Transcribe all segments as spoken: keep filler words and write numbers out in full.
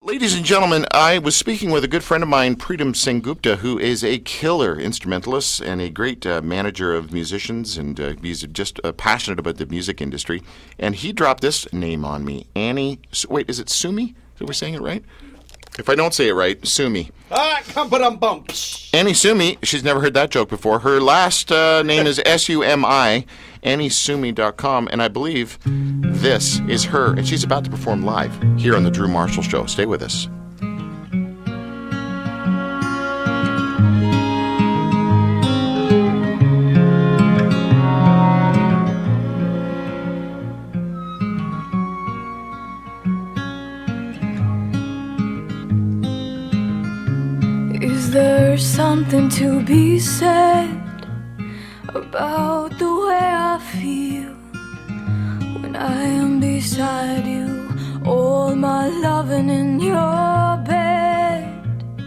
Ladies and gentlemen, I was speaking with a good friend of mine, Preetam Sengupta, who is a killer instrumentalist and a great uh, manager of musicians, and uh, he's just uh, passionate about the music industry. And he dropped this name on me, Annie. Wait, is it Sumi? Are we saying it right? If I don't say it right, Sumi. Ah, bum. Annie Sumi, she's never heard that joke before. Her last uh, name is S U M I, Annie Sumi dot com, and I believe this is her, and she's about to perform live here on The Drew Marshall Show. Stay with us. Is there something to be said about the way I feel when I am beside you, all my loving in your bed,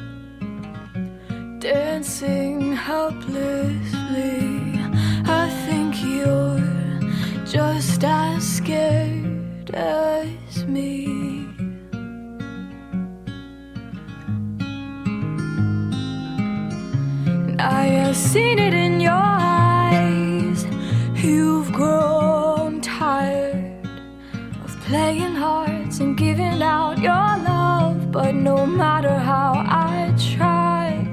dancing helplessly? I think you're just as scared as me. I have seen it in your eyes. You've grown tired of playing hearts and giving out your love. But no matter how I try,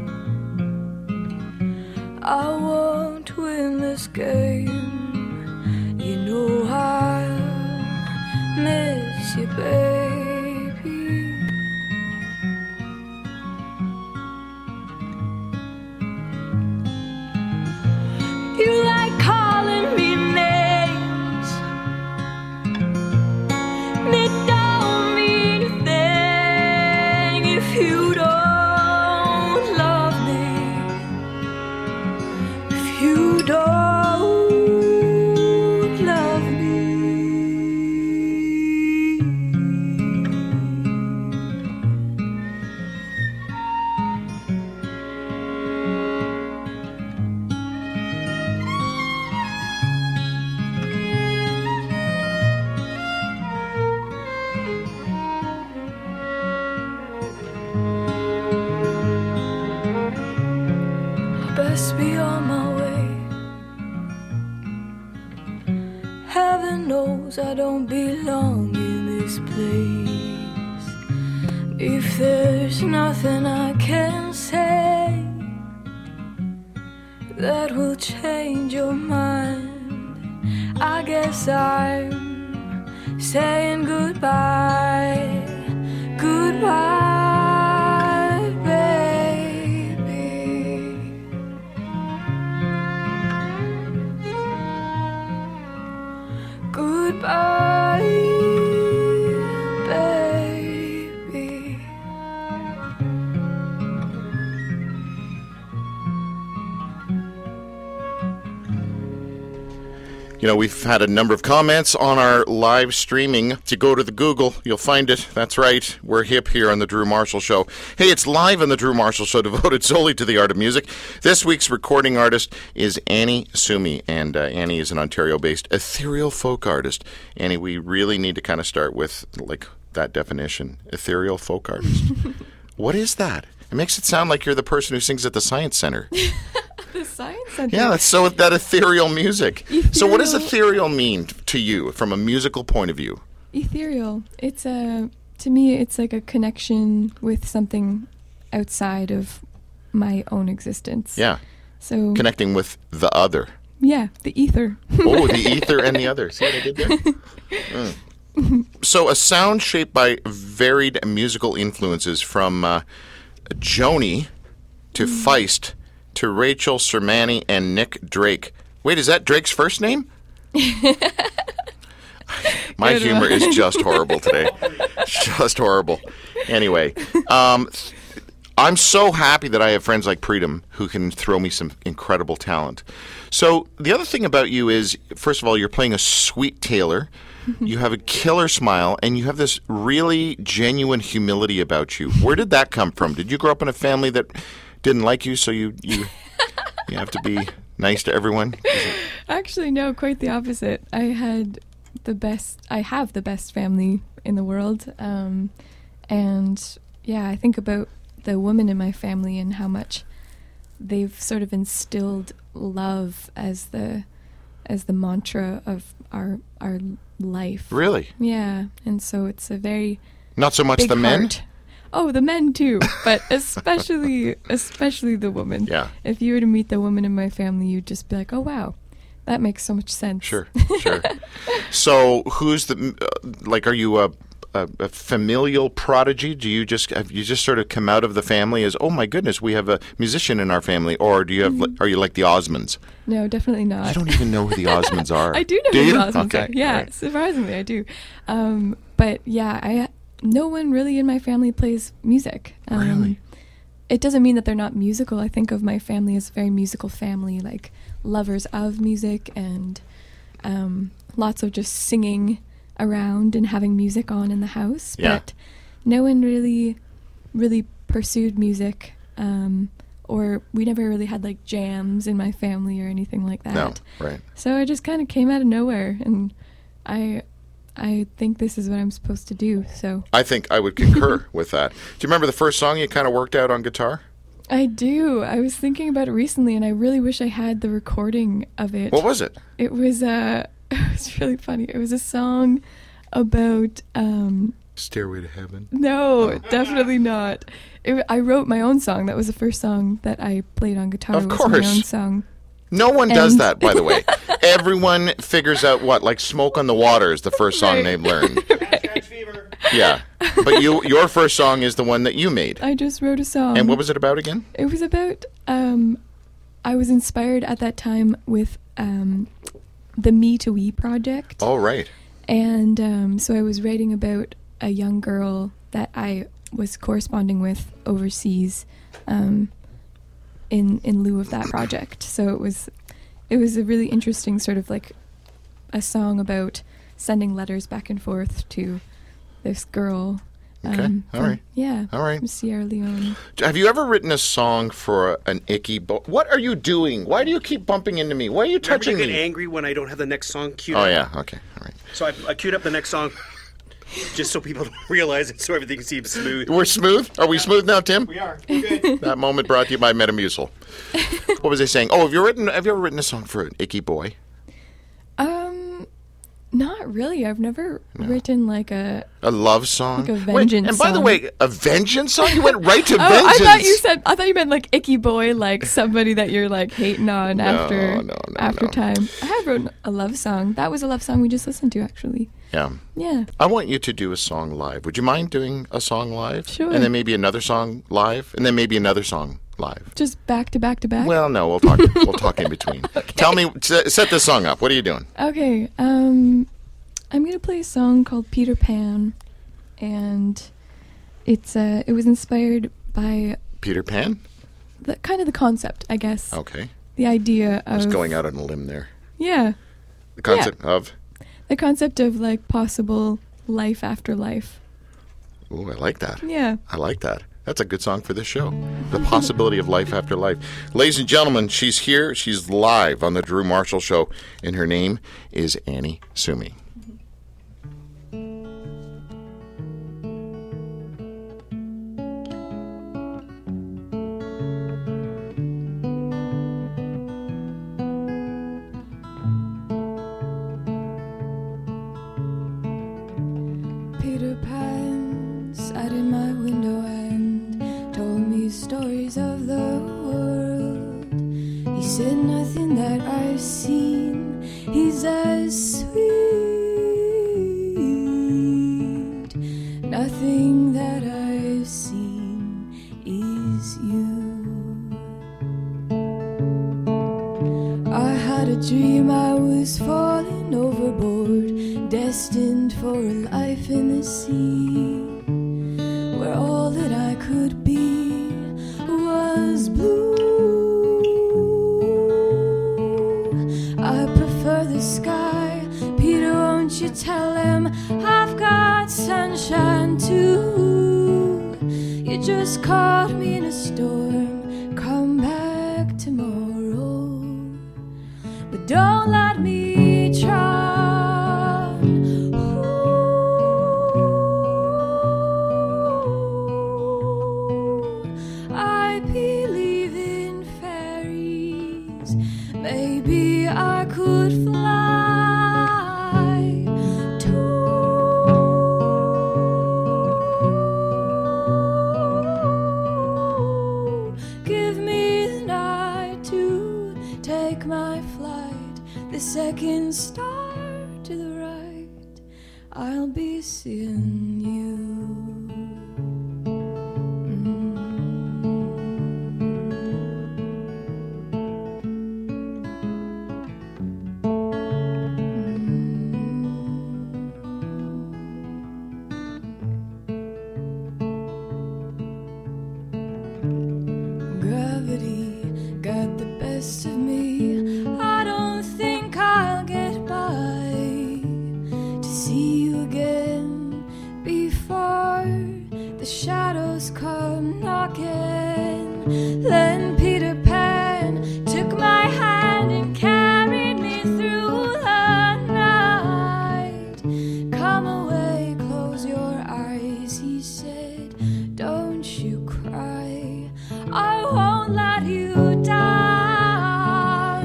I won't win this game. You know I'll miss you, baby. You like calling me names. It don't mean a thing if you don't love me. If you don't love me. Best be on my way. Heaven knows I don't belong in this place. If there's nothing I can say that will change your mind, I guess I'm saying goodbye, goodbye. Goodbye, baby. You know, we've had a number of comments on our live streaming. If you go to the Google, you'll find it. That's right. We're hip here on The Drew Marshall Show. Hey, it's live on The Drew Marshall Show, devoted solely to the art of music. This week's recording artist is Annie Sumi, and uh, Annie is an Ontario-based ethereal folk artist. Annie, we really need to kind of start with, like, that definition, ethereal folk artist. What is that? It makes it sound like you're the person who sings at the Science Center. The Science Center? Yeah, that's so that ethereal music. Ethereal. So what does ethereal mean to you from a musical point of view? Ethereal. It's a, to me, it's like a connection with something outside of my own existence. Yeah. So Connecting with the other. Yeah, the ether. Oh, the ether and the other. See what I did there? Mm. So a sound shaped by varied musical influences from uh, Joni to mm. Feist to Rachel Sermani and Nick Drake. Wait, is that Drake's first name? My Good humor one. is just horrible today. Just horrible. Anyway, um, I'm so happy that I have friends like Preetam who can throw me some incredible talent. So the other thing about you is, first of all, you're playing a sweet Taylor. You have a killer smile, and you have this really genuine humility about you. Where did that come from? Did you grow up in a family that didn't like you, so you you, you have to be nice to everyone? Actually, no, quite the opposite. I had the best, I have the best family in the world. Um, And yeah, I think about the women in my family and how much they've sort of instilled love as the as the mantra of our our life. Really? Yeah, and so it's a very Not so much big the men? heart. Oh, the men too, but especially especially the women. Yeah. If you were to meet the woman in my family, you'd just be like, "Oh wow, that makes so much sense." Sure, sure. So, who's the uh, like? Are you a, a, a familial prodigy? Do you just have you just sort of come out of the family as, oh my goodness, we have a musician in our family, or do you have? Mm-hmm. Are you like the Osmonds? No, definitely not. I don't even know who the Osmonds are. I do know do who you? the Osmonds Okay. are. Yeah, Right. surprisingly, I do. Um, but yeah, I no one really in my family plays music. Um, Really? It doesn't mean that they're not musical. I think of my family as a very musical family, like lovers of music and um, lots of just singing around and having music on in the house. Yeah. But no one really, really pursued music. Um, or we never really had like jams in my family or anything like that. No, right. So I just kind of came out of nowhere, and I, I think this is what I'm supposed to do. So I think I would concur with that. Do you remember the first song you kind of worked out on guitar? I do. I was thinking about it recently, and I really wish I had the recording of it. What was it? It was uh, it was really funny. It was a song about um, Stairway to Heaven. no, definitely not. It, I wrote my own song. That was the first song that I played on guitar. Of was course. my own song. No one does And- that, by the way. Everyone figures out what, like Smoke on the Water is the first song Right. they've learned. Catch fever. Yeah. But you, your first song is the one that you made. I just wrote a song. And what was it about again? It was about, um, I was inspired at that time with um, the Me to We project. Oh, right. And um, so I was writing about a young girl that I was corresponding with overseas um, in in lieu of that project. So it was it was a really interesting sort of like a song about sending letters back and forth to this girl. Okay, um, all from- right. Yeah. All right. From Sierra Leone. Have you ever written a song for an icky bo- What are you doing? Why do you keep bumping into me? Why are you Remember touching you get me? angry when I don't have the next song queued Oh, up? yeah. Okay. All right. So I, I queued up the next song just so people don't realize it, so everything seems smooth. We're smooth? Are we smooth now, Tim? We are. We're good. That moment brought to you by Metamucil. What was I saying? Oh, have you written? Have you ever written a song for an icky boy? Um, not really. I've never written like a. A love song? Like a Wait, vengeance and by the song. way, a vengeance song? You went right to Oh, vengeance. I thought you said. I thought you meant like icky boy, like somebody that you're like hating on No, after no, no, after no. time. I have written a love song. That was a love song we just listened to, actually. Yeah. Yeah. I want you to do a song live. Would you mind doing a song live? Sure. And then maybe another song live, and then maybe another song live. Just back to back to back. Well, no, we'll talk. We'll talk in between. Tell me, set, set this song up. What are you doing? Okay. Um, I'm gonna play a song called Peter Pan, and it's uh, it was inspired by Peter Pan? the kind of the concept, I guess. Okay. The idea I was of going out on a limb there. yeah, The concept of. the concept of like possible life after life. Ooh, I like that. Yeah. I like that. That's a good song for this show. The possibility of life after life. Ladies and gentlemen, she's here. She's live on the Drew Marshall Show, and her name is Annie Sumi. Peter Pan sat in my window and told me stories of the world. He said nothing that I've seen, he's as sweet. Nothing that I've seen is you. I had a dream I was falling overboard, destined for a life in the sea, where all that I could be was blue. I prefer the sky, Peter, won't you tell him I've got sunshine too? You just caught me in a storm, come back tomorrow, but don't let me drown. Ooh. second star to the right, I'll be seeing you. Then Peter Pan took my hand and carried me through the night. Come away, close your eyes, he said, don't you cry, I won't let you down.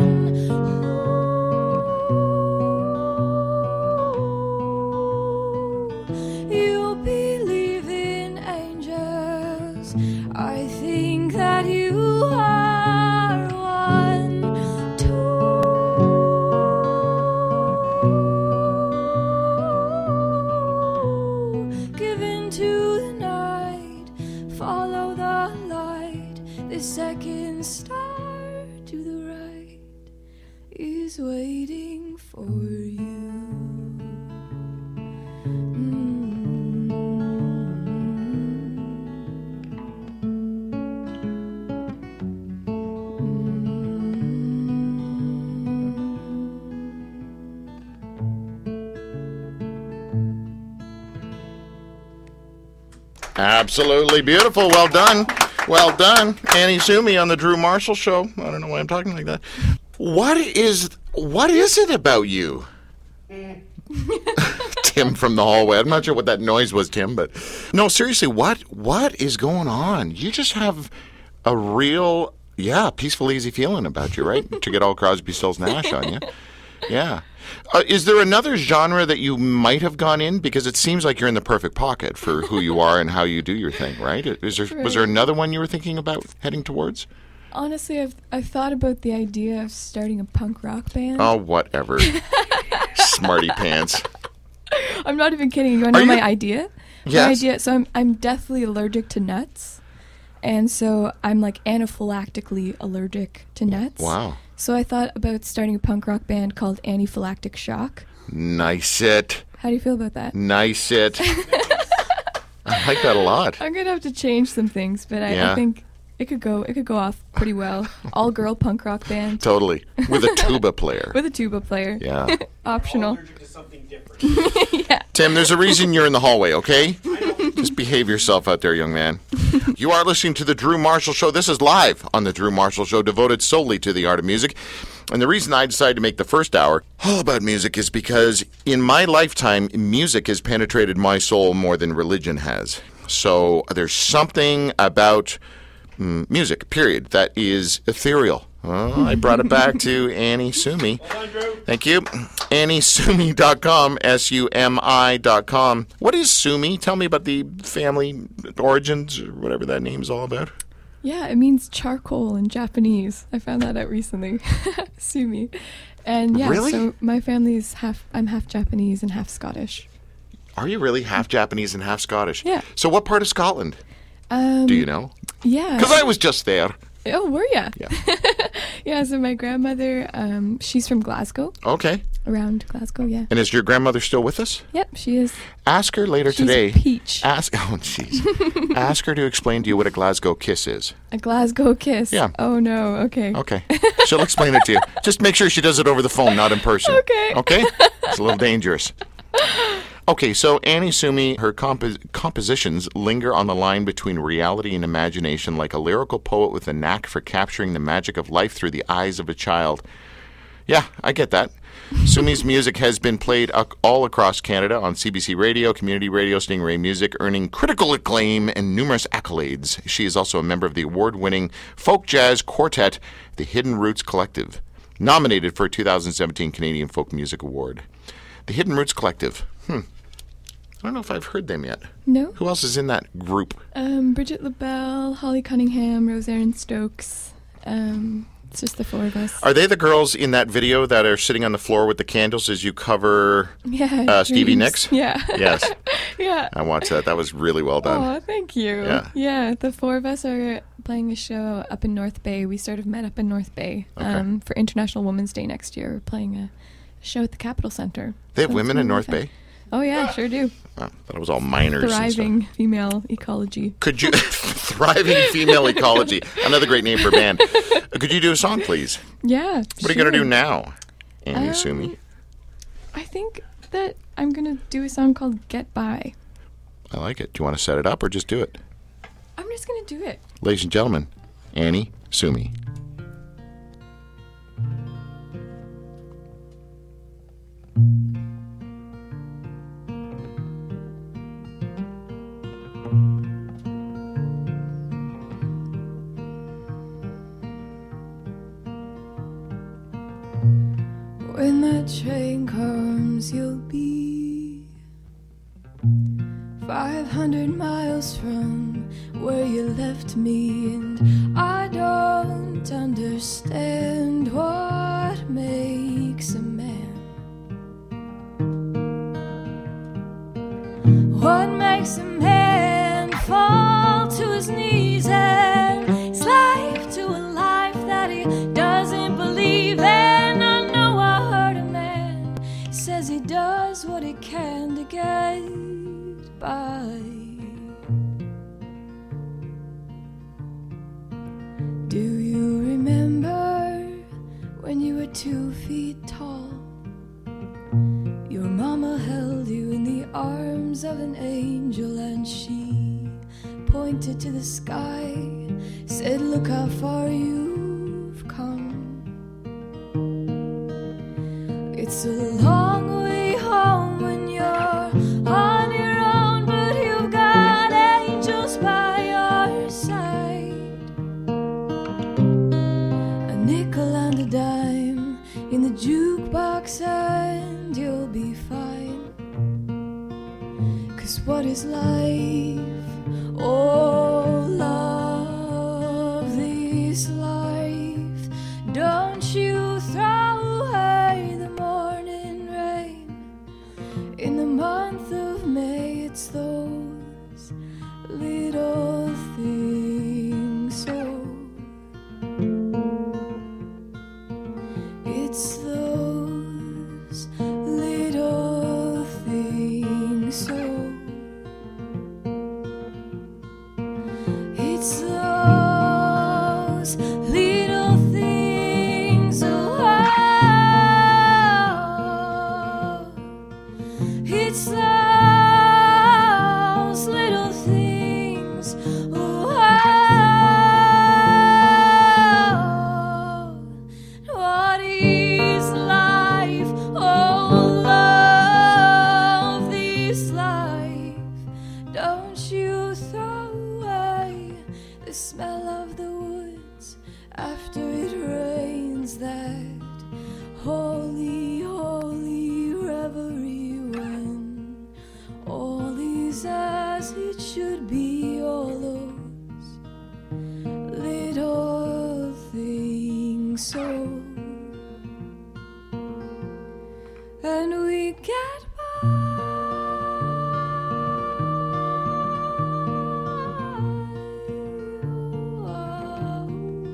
Ooh, you believe in angels, I think that you are one too. Give in to the night, follow the light. The second star to the right is waiting for you. Absolutely beautiful. Well done. Well done. Annie Sumi on the Drew Marshall Show. I don't know why I'm talking like that. What is what is it about you? Tim from the hallway. I'm not sure what that noise was, Tim, but no, seriously, what what is going on? You just have a real, yeah, peaceful, easy feeling about you, right? To get all Crosby, Stills, Nash on you. Yeah. Uh, is there another genre that you might have gone in? Because it seems like you're in the perfect pocket for who you are and how you do your thing, right? Is there, was there another one you were thinking about heading towards? Honestly, I've I've thought about the idea of starting a punk rock band. Oh, whatever. Smarty pants. I'm not even kidding. You want to Are know you? my idea? Yes. My idea. So I'm I'm deathly allergic to nuts, and so I'm like anaphylactically allergic to nuts. Wow. So I thought about starting a punk rock band called Anaphylactic Shock. Nice it. How do you feel about that? Nice it. I like that a lot. I'm gonna have to change some things, but I, Yeah. I think it could go it could go off pretty well. All girl punk rock band Totally. With a tuba player. with a tuba player. Yeah. Optional. Allergic to something different. Yeah. Tim, there's a reason you're in the hallway, okay? Just behave yourself out there, young man. You are listening to The Drew Marshall Show. This is live on The Drew Marshall Show, devoted solely to the art of music. And the reason I decided to make the first hour all about music is because in my lifetime, music has penetrated my soul more than religion has. So there's something about mm, music, period, that is ethereal. Oh, I brought it back to Annie Sumi. Thank you. Annie Sumi dot com, S U M I dot com. What is Sumi? Tell me about the family origins, or whatever that name's all about. Yeah, it means charcoal in Japanese. I found that out recently. Sumi. And yeah, Really? so my family is half, I'm half Japanese and half Scottish. Are you really half Japanese and half Scottish? Yeah. So what part of Scotland Um, do you know? Yeah. Because I was just there. Oh, were ya? Yeah. Yeah, so my grandmother, um, she's from Glasgow, Okay. around Glasgow, yeah. And is your grandmother still with us? Yep, she is. Ask her later She's today. a peach. Ask, oh, jeez. Ask her to explain to you what a Glasgow kiss is. A Glasgow kiss. Yeah. Oh, no, okay. Okay. She'll explain it to you. Just make sure she does it over the phone, not in person. Okay. Okay? It's a little dangerous. Okay, so Annie Sumi, her compo- compositions linger on the line between reality and imagination like a lyrical poet with a knack for capturing the magic of life through the eyes of a child. Yeah, I get that. Sumi's music has been played ac- all across Canada on C B C Radio, Community Radio, Stingray Music, earning critical acclaim and numerous accolades. She is also a member of the award-winning folk jazz quartet, the Hidden Roots Collective, nominated for a two thousand seventeen Canadian Folk Music Award. The Hidden Roots Collective. Hmm. I don't know if I've heard them yet. No? Who else is in that group? Um, Bridget LaBelle, Holly Cunningham, Rose Erin Stokes, um, It's just the four of us. Are they the girls in that video that are sitting on the floor with the candles as you cover Yeah. uh, Stevie dreams. Nicks? Yeah. Yes. Yeah. I watched that. That was really well done. Oh, thank you. Yeah. Yeah, the four of us are playing a show up in North Bay. We sort of met up in North Bay Okay. um, for International Women's Day next year. We're playing a show at the Capitol Center. They have So it's women in really North fun. Bay? Oh, yeah, sure do. Oh, that was all minors. and stuff. Thriving female ecology. Could you thriving female ecology? Another great name for a band. Could you do a song, please? Yeah. What are you going to do now, Annie Um, Sumi? I think that I'm going to do a song called Get By. I like it. Do you want to set it up or just do it? I'm just going to do it. Ladies and gentlemen, Annie Sumi. When that train comes, you'll be five hundred miles from where you left me, and I don't understand what makes a man. What makes a man fall to his knees and slave to a life that he doesn't believe in? Says he does what he can to get by. Do you remember when you were two feet tall? Your mama held you in the arms of an angel, and she pointed to the sky, said, "Look how far you've come." It's a long way home when you're on your own, but you've got angels by your side. A nickel and a dime in the jukebox and you'll be fine. 'Cause what is life? Oh, love this life. Don't you throw away the morning rain. In the month of May, it's those little things. So it's those little things. So it's those little things. Oh, it's those little things. Oh, what is life? Oh, love this life. Don't you throw away the smell of the woods after it rains. That holy, holy reverie when all is as it should be. All those little things. So, and we get by.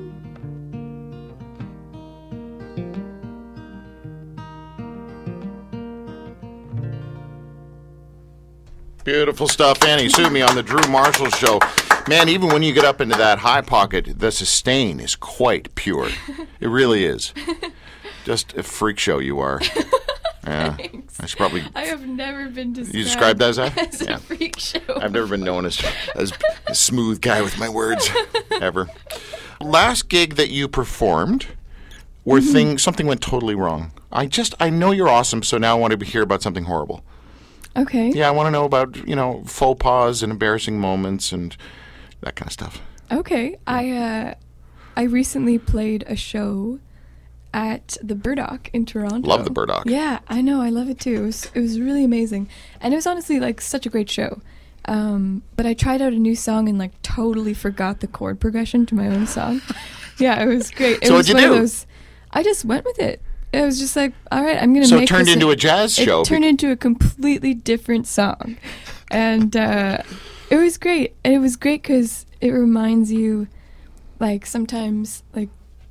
Beautiful stuff, Annie Sumi on the Drew Marshall Show. Man, even when you get up into that high pocket, the sustain is quite pure. It really is. Just a freak show you are. Yeah, Thanks. I should probably. I have never been described, You described as that? as a Yeah. freak show. I've never been known as as a smooth guy with my words ever. Last gig that you performed, where Mm-hmm. thing something went totally wrong. I just I know you're awesome, so now I want to hear about something horrible. Okay. Yeah, I want to know about you know faux pas and embarrassing moments and that kind of stuff. Okay. I uh, I recently played a show at the Burdock in Toronto. Love the Burdock. Yeah, I know. I love it too. It was, it was really amazing. And it was honestly like such a great show. Um, but I tried out a new song and like totally forgot the chord progression to my own song. Yeah, it was great. It So was what'd you one of do? those- I just went with it. It was just like, all right, I'm going to So make it turned this into a jazz it show. turned into a completely different song. And uh, it was great. And it was great because it reminds you, like, sometimes, like,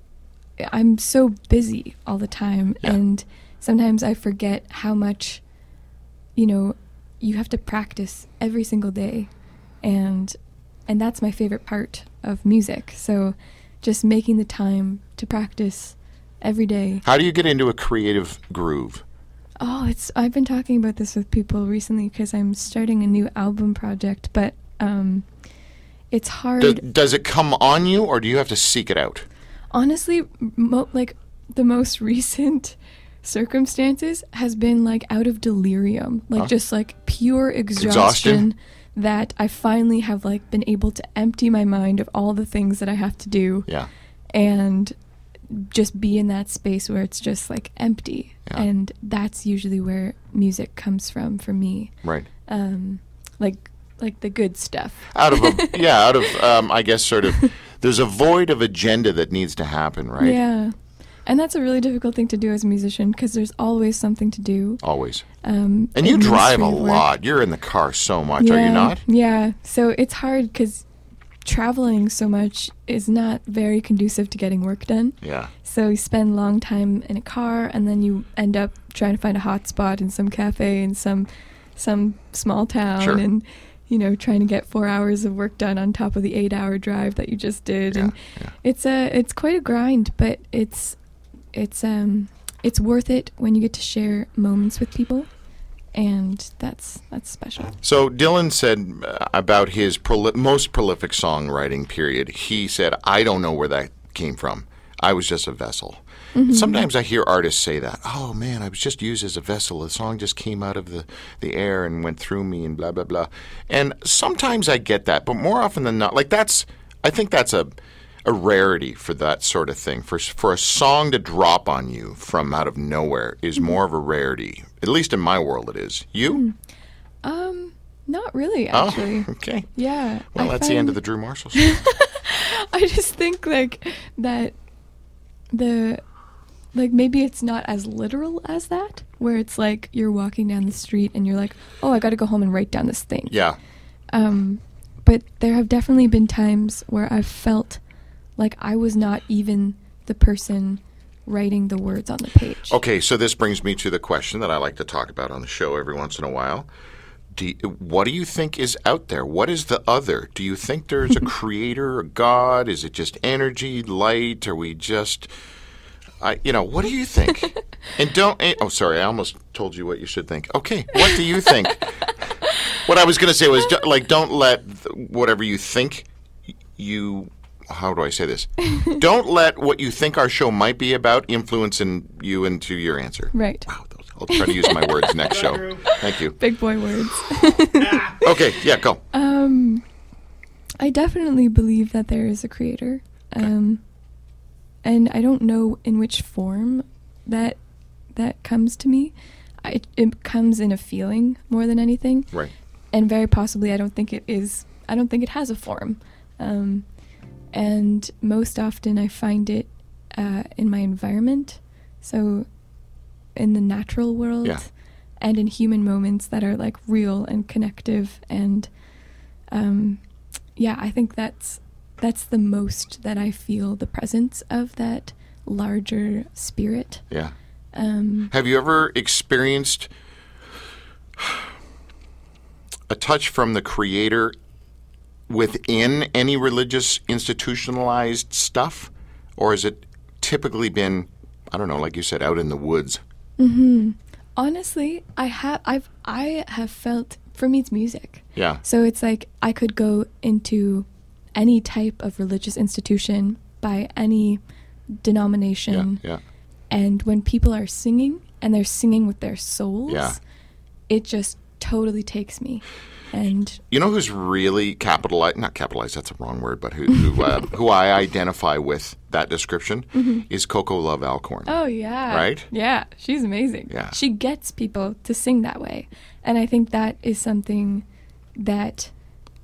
I'm so busy all the time. Yeah. And sometimes I forget how much, you know, you have to practice every single day. And and that's my favorite part of music. So just making the time to practice every day. How do you get into a creative groove? Oh, it's I've been talking about this with people recently because I'm starting a new album project, but um, it's hard. Does, does it come on you, or do you have to seek it out? Honestly, mo- like the most recent circumstances has been like out of delirium, like Huh? just like pure exhaustion, Exhaustion? that I finally have like been able to empty my mind of all the things that I have to do. Yeah. And just be in that space where it's just like empty. Yeah. And that's usually where music comes from for me. Right. Um, like like the good stuff. Out of a, yeah, out of um, I guess sort of there's a void of agenda that needs to happen, right? Yeah. And that's a really difficult thing to do as a musician because there's always something to do. Always. Um, And you drive a administrative work. lot. You're in the car so much, yeah, are you not? Yeah. So it's hard because traveling so much is not very conducive to getting work done. Yeah. So you spend long time in a car, and then you end up trying to find a hot spot in some cafe in some some small town, Sure. and you know trying to get four hours of work done on top of the eight-hour drive that you just did. Yeah, And yeah. it's a it's quite a grind, but it's it's um it's worth it when you get to share moments with people, and that's that's special. So Dylan said uh, about his proli- most prolific songwriting period, he said, I don't know where that came from. I was just a vessel. Mm-hmm. Sometimes I hear artists say that, oh man, I was just used as a vessel. The song just came out of the, the air and went through me and blah, blah, blah. And sometimes I get that, but more often than not, like that's, I think that's a, a rarity for that sort of thing. For for a song to drop on you from out of nowhere is Mm-hmm. more of a rarity. At least in my world it is. You? Um, not really, actually. Oh, okay. Yeah. Well, I that's the end of find- the Drew Marshall Show. I just think like that the like maybe it's not as literal as that, where it's like you're walking down the street and you're like, oh, I got to go home and write down this thing. Yeah. Um, but there have definitely been times where I've felt like I was not even the person writing the words on the page. Okay, so this brings me to the question that I like to talk about on the show every once in a while. Do you, what do you think is out there? What is the other? Do you think there's a creator, a God? Is it just energy, light? Are we just, I, you know, what do you think? And don't, eh, oh, sorry, I almost told you what you should think. Okay, what do you think? What I was going to say was, do- like, don't let th- whatever you think you, how do I say this? Don't let what you think our show might be about influence in you into your answer. Right. Wow, those, I'll try to use my words next show. Thank you. Big boy words. Okay, yeah, go. Um, I definitely believe that there is a creator. Um, and I don't know in which form that that comes to me. I, it comes in a feeling more than anything. Right. And very possibly, I don't think it is. I don't think it has a form. Um, and most often, I find it uh, in my environment. So, in the natural world, Yeah. and in human moments that are like real and connective. And um, yeah, I think that's that's the most that I feel the presence of that larger spirit. Yeah. Um, Have you ever experienced a touch from the creator within any religious institutionalized stuff? Or has it typically been, I don't know, like you said, out in the woods? Mm-hmm. Honestly, I have I've I have felt, for me it's music. Yeah. So it's like I could go into any type of religious institution by any denomination, Yeah, yeah. and when people are singing and they're singing with their souls, Yeah. it just totally takes me. And You know who's really capitalized, not capitalized, that's a wrong word, but who who, uh, who I identify with that description is Coco Love Alcorn. oh yeah, Right? Yeah, she's amazing. Yeah. She gets people to sing that way, and I think that is something that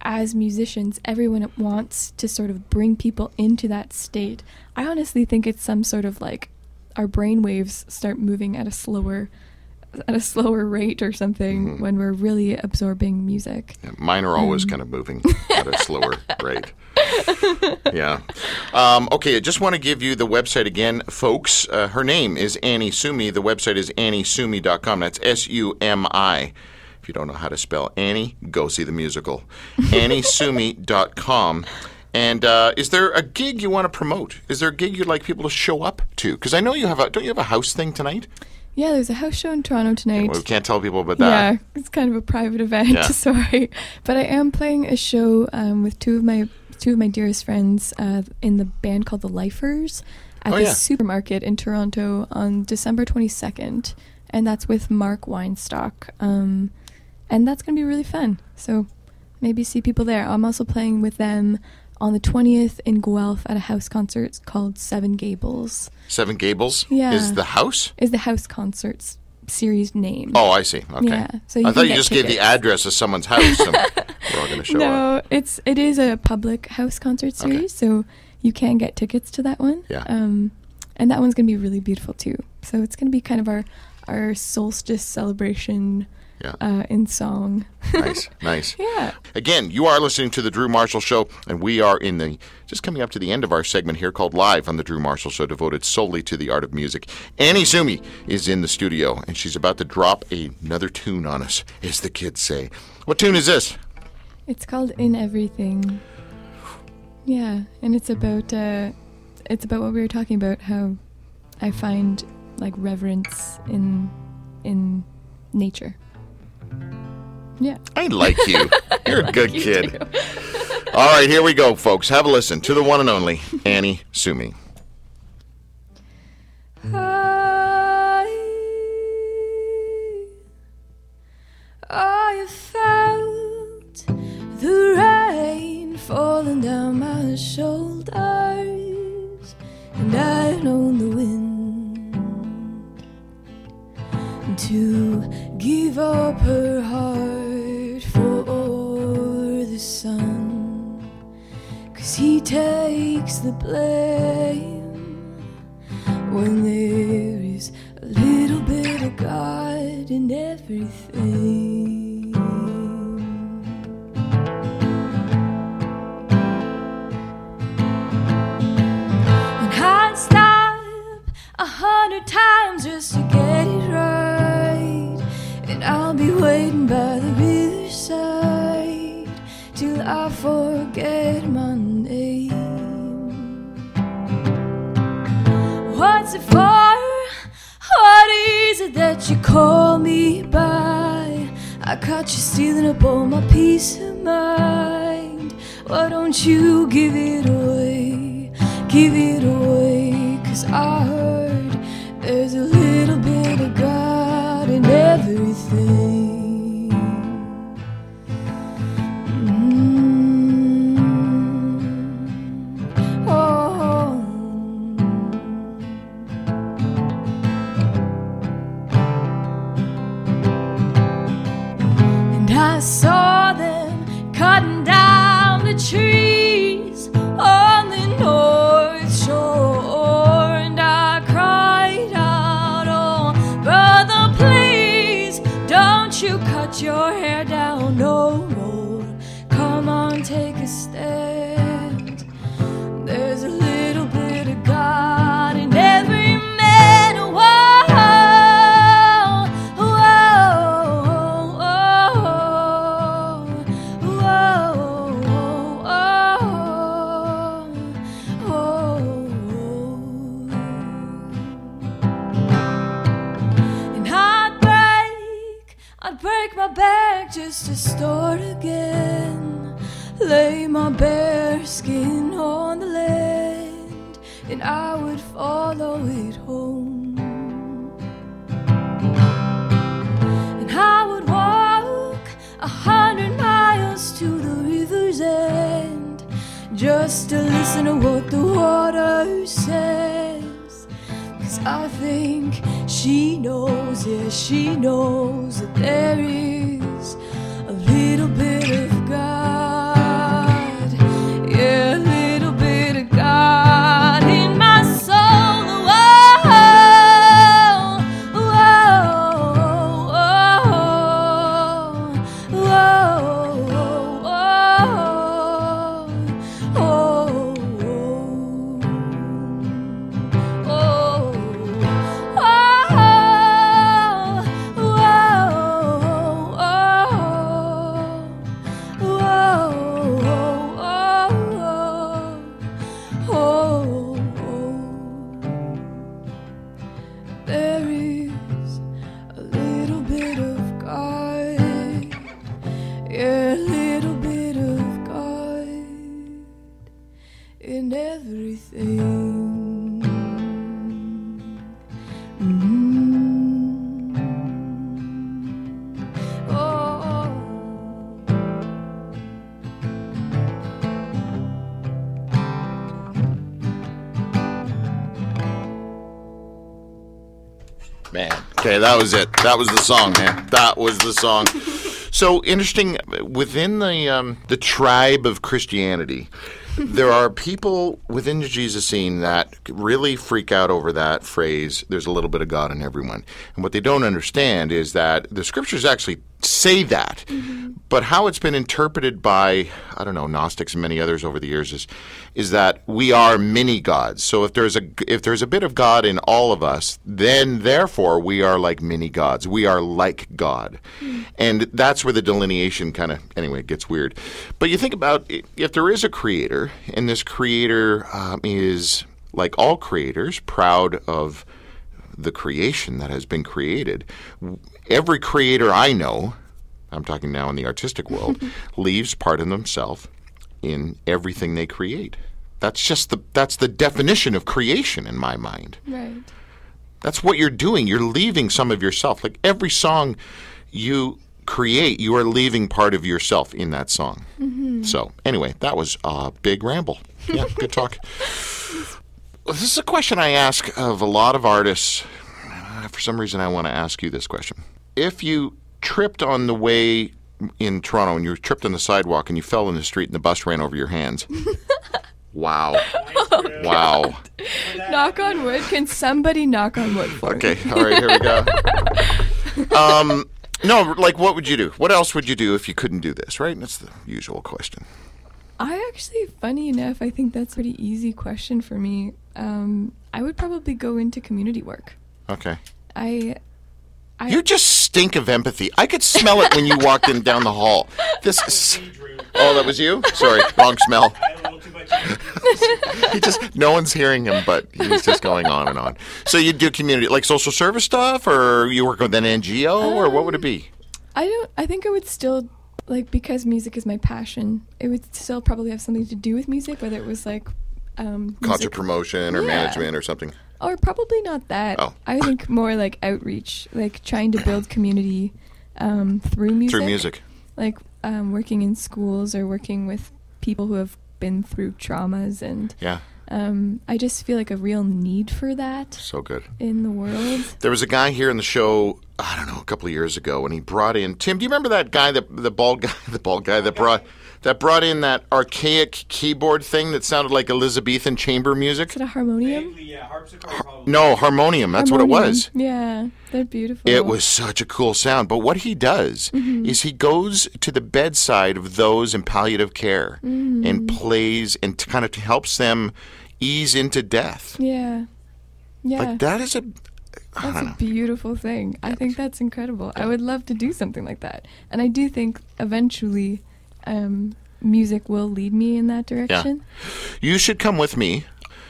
as musicians, everyone wants to sort of bring people into that state. I honestly think it's some sort of like our brain waves start moving at a slower at a slower rate or something mm-hmm. when we're really absorbing music. Yeah, mine are always um. kind of moving at a slower rate. Yeah. Um, okay, I just want to give you the website again, folks. Uh, her name is Annie Sumi. The website is annie sumi dot com. That's S U M I. If you don't know how to spell Annie, go see the musical. annie sumi dot com. And uh, is there a gig you want to promote? Is there a gig you'd like people to show up to? Because I know you have a, don't you have a house thing tonight? Yeah, there's a house show in Toronto tonight. Yeah, well, we can't tell people about that. Yeah, it's kind of a private event, yeah. Sorry. But I am playing a show um, with two of my two of my dearest friends uh, in the band called The Lifers at oh, the yeah. Supermarket in Toronto on December twenty-second. And that's with Mark Weinstock. Um, and that's going to be really fun. So maybe see people there. I'm also playing with them on the twentieth in Guelph at a house concert called Seven Gables. Seven Gables? Yeah. Is the house? Is the house concerts series name. Oh, I see. Okay. Yeah. So you I thought you just tickets. gave the address of someone's house and we're all going to show no, up. No, it's it is a public house concert series, okay. So you can get tickets to that one. Yeah. Um, and that one's going to be really beautiful too. So it's going to be kind of our our solstice celebration. Yeah. Uh, in song. Nice, nice. Yeah. Again, you are listening to The Drew Marshall Show, and we are in the, just coming up to the end of our segment here called Live on The Drew Marshall Show, devoted solely to the art of music. Annie Sumi is in the studio, and she's about to drop another tune on us, as the kids say. What tune is this? It's called In Everything. Yeah, and it's about, uh, it's about what we were talking about, how I find, like, reverence in, in nature. Yeah. I like you. You're a good you kid. All right, here we go, folks. Have a listen to the one and only Annie Sumi. I, I felt the rain falling down my shoulders, and I've known the wind to give up her heart for the sun, 'cause he takes the blame when there is a little bit of God in everything. And I'd stop a hundred times just to get it right, and I'll be waiting by the riverside till I forget my name. What's it for? What is it that you call me by? I caught you stealing up all my peace of mind. Why don't you give it away? Give it away, 'cause I heard there's a little bit of God in everything. Mm-hmm. Oh. And I saw them cutting down the trees on the North Shore, and I cried out, oh, brother, please, don't you cut your hair down no more. Come on, take a stand. There's a little bit of God in every man. Whoa, whoa, whoa, whoa, whoa. And I'd break, I'd break my back just to start again. Lay my bare skin on the land, and I would follow it home. And I would walk a hundred miles to the river's end just to listen to what the water says. 'Cause I think she knows, yeah, she knows that there is a little bit of God in everything. Mm-hmm. Oh. Man. Okay, that was it. That was the song, man. That was the song. So interesting, within the um, the tribe of Christianity, there are people within the Jesus scene that really freak out over that phrase, there's a little bit of God in everyone. And what they don't understand is that the scriptures actually say that. Mm-hmm. But how it's been interpreted by, I don't know, Gnostics and many others over the years is is that we are mini gods. So if there's a if there's a bit of God in all of us, then therefore we are like mini gods. We are like God. Mm. And that's where the delineation kind of, anyway, gets weird. But you think about if there is a creator, and this creator um, is, like all creators, proud of the creation that has been created. Every creator I know, I'm talking now in the artistic world, leaves part of themselves in everything they create. That's just the that's the definition of creation in my mind. Right. That's what you're doing. You're leaving some of yourself. Like every song you create, you are leaving part of yourself in that song. Mm-hmm. So anyway, that was a big ramble. Yeah, good talk. This is a question I ask of a lot of artists. For some reason, I want to ask you this question. If you tripped on the way in Toronto and you tripped on the sidewalk and you fell in the street and the bus ran over your hands. Wow. Wow. Knock on wood. Can somebody knock on wood for okay. me? Okay, all right, here we go. um, no, like what would you do? What else would you do if you couldn't do this, right? That's the usual question. I actually, funny enough, I think that's a pretty easy question for me. Um, I would probably go into community work. Okay. I... I you just stink of empathy. I could smell it when you walked in down the hall. This is... Oh, that was you? Sorry, wrong smell. he just no one's hearing him, but he's just going on and on. So you do community, like social service stuff, or you work with an N G O, um, or what would it be? I don't. I think I would still like because music is my passion. It would still probably have something to do with music, whether it was like um, concert promotion or yeah. management or something. Or probably not that. Oh. I think more like outreach, like trying to build community um, through music. Through music. Like um, working in schools or working with people who have been through traumas. And yeah. um, I just feel like a real need for that. So good. In the world. There was a guy here in the show, I don't know, a couple of years ago, and he brought in, Tim, do you remember that guy, that the bald guy, the bald guy that brought... that brought in that archaic keyboard thing that sounded like Elizabethan chamber music? Is it a harmonium? Yeah, harpsichord. Har- no, harmonium. That's harmonium. what it was. Yeah, they're beautiful. It was such a cool sound. But what he does mm-hmm. is he goes to the bedside of those in palliative care mm-hmm. and plays and kind of helps them ease into death. Yeah. Yeah. Like that is a... That's a beautiful thing. I think that's incredible. I would love to do something like that. And I do think eventually... Um, music will lead me in that direction. Yeah. You should come with me.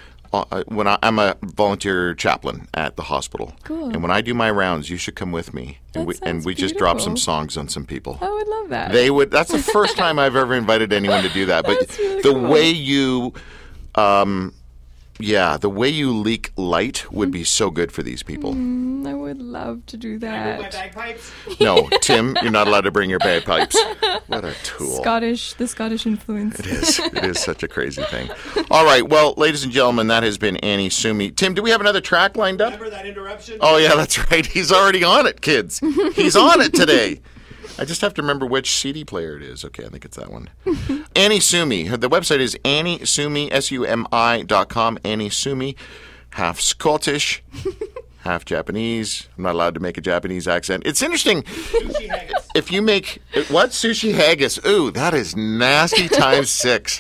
Uh, when I, I'm a volunteer chaplain at the hospital. Cool. And when I do my rounds, you should come with me. That and we, and we beautiful. just drop some songs on some people. I would love that. They would. That's the first time I've ever invited anyone to do that. But that's really the cool. way you, um, yeah, the way you leak light would be so good for these people. Mm, I would love to do that. Can I bring my bagpipes? No, Tim, you're not allowed to bring your bagpipes. What a tool. Scottish, the Scottish influence. It is. It is such a crazy thing. All right. Well, ladies and gentlemen, that has been Annie Sumi. Tim, do we have another track lined up? Remember that interruption? Oh, yeah, that's right. He's already on it, kids. He's on it today. I just have to remember which C D player it is. Okay, I think it's that one. Annie Sumi. The website is Annie Sumi, S U M I dot com. Annie Sumi, half Scottish, half Japanese. I'm not allowed to make a Japanese accent. It's interesting. Sushi haggis. If you make, what? Sushi haggis. Ooh, that is nasty times six.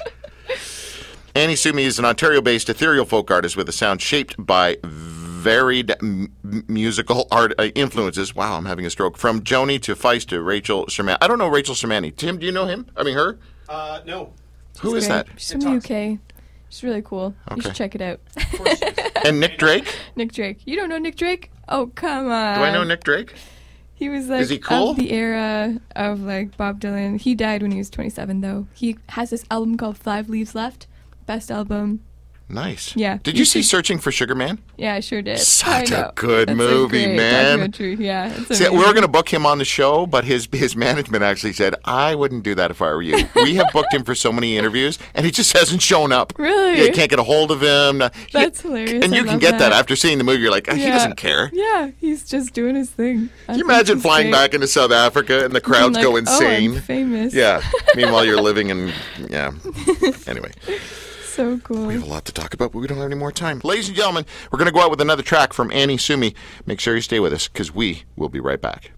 Annie Sumi is an Ontario-based ethereal folk artist with a sound shaped by varied m- musical art uh, influences. Wow, I'm having a stroke. From Joni to Feist to Rachel Sherman. I don't know Rachel Shermani. Tim, do you know him? I mean, her? Uh, no. Who She's is great. that? She's from the U K. She's really cool. Okay. You should check it out. Of course she is. And Nick Drake? Nick Drake. You don't know Nick Drake? Oh, come on. Do I know Nick Drake? He was like Is he cool? of the era of like Bob Dylan. He died when he was twenty-seven though. He has this album called Five Leaves Left. best album. Nice. Yeah. Did you see Searching for Sugar Man? Yeah, I sure did. Such I a know. good That's movie, a great man. documentary. Yeah. It's See, we amazing. were going to book him on the show, but his his management actually said, I wouldn't do that if I were you. We have booked him for so many interviews, and he just hasn't shown up. Really? Yeah, you can't get a hold of him. That's He- hilarious. And I you can love get that. that. After seeing the movie. You're like, "Ah, he Yeah. doesn't care. Yeah, he's just doing his thing. I Can you think imagine he's flying great. back into South Africa and the Being crowds like, go "Oh, insane? I'm famous. Yeah. Meanwhile, you're living in, yeah. Anyway. So cool. We have a lot to talk about, but we don't have any more time. Ladies and gentlemen, we're going to go out with another track from Annie Sumi. Make sure you stay with us, because we will be right back.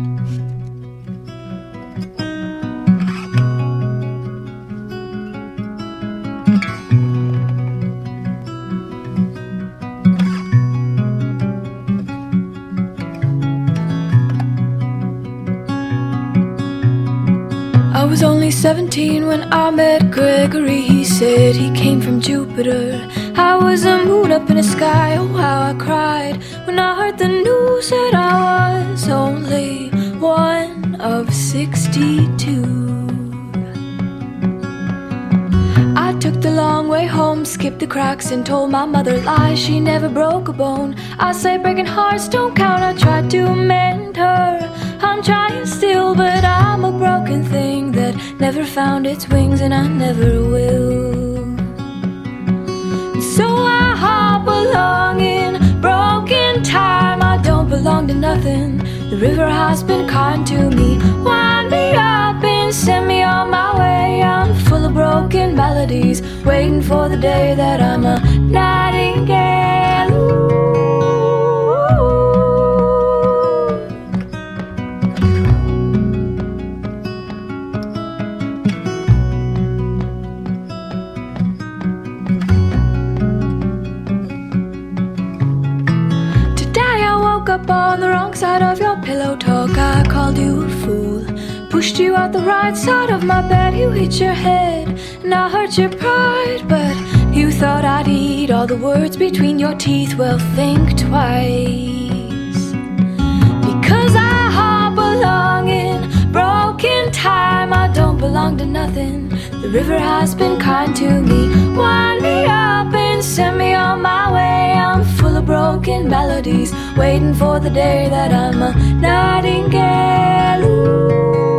I was only seventeen when I met Gregory. He said he came from Jupiter. I was a moon up in the sky. Oh, how I cried when I heard the news that I was only one of sixty-two. I took the long way home, skipped the cracks and told my mother lies. She never broke a bone. I say breaking hearts don't count. I tried to mend her. I'm trying still, but I'm a broken thing that never found its wings, and I never will. So I hop along in broken time. I don't belong to nothing. The river has been kind to me. Wind me up and send me on my way. I'm full of broken melodies, waiting for the day that I'm a nightingale. Ooh. Up on the wrong side of your pillow talk. I called you a fool, pushed you out the right side of my bed. You hit your head and I hurt your pride, but you thought I'd eat all the words between your teeth. Well, think twice, because I hop along in broken time. I don't belong to nothing. The river has been kind to me. Wind me up and send me on my way. I'm full of broken melodies, waiting for the day that I'm a nightingale. Ooh.